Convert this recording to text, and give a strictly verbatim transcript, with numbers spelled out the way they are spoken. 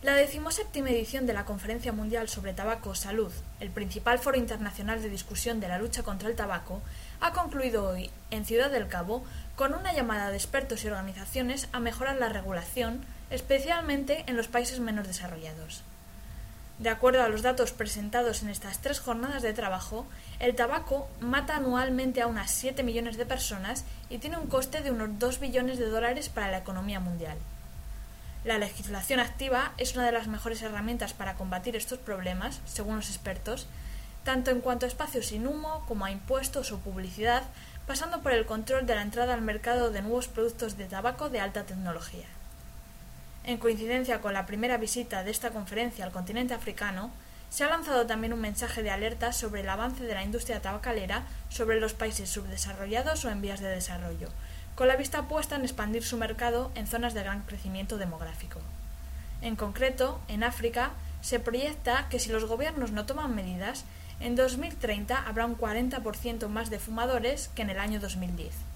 La decimoséptima edición de la Conferencia Mundial sobre Tabaco Salud, el principal foro internacional de discusión de la lucha contra el tabaco, ha concluido hoy, en Ciudad del Cabo, con una llamada de expertos y organizaciones a mejorar la regulación, especialmente en los países menos desarrollados. De acuerdo a los datos presentados en estas tres jornadas de trabajo, el tabaco mata anualmente a unas siete millones de personas y tiene un coste de unos dos billones de dólares para la economía mundial. La legislación activa es una de las mejores herramientas para combatir estos problemas, según los expertos, tanto en cuanto a espacios sin humo como a impuestos o publicidad, pasando por el control de la entrada al mercado de nuevos productos de tabaco de alta tecnología. En coincidencia con la primera visita de esta conferencia al continente africano, se ha lanzado también un mensaje de alerta sobre el avance de la industria tabacalera sobre los países subdesarrollados o en vías de desarrollo, con la vista puesta en expandir su mercado en zonas de gran crecimiento demográfico. En concreto, en África, se proyecta que si los gobiernos no toman medidas, en dos mil treinta habrá un cuarenta por ciento más de fumadores que en el año dos mil diez.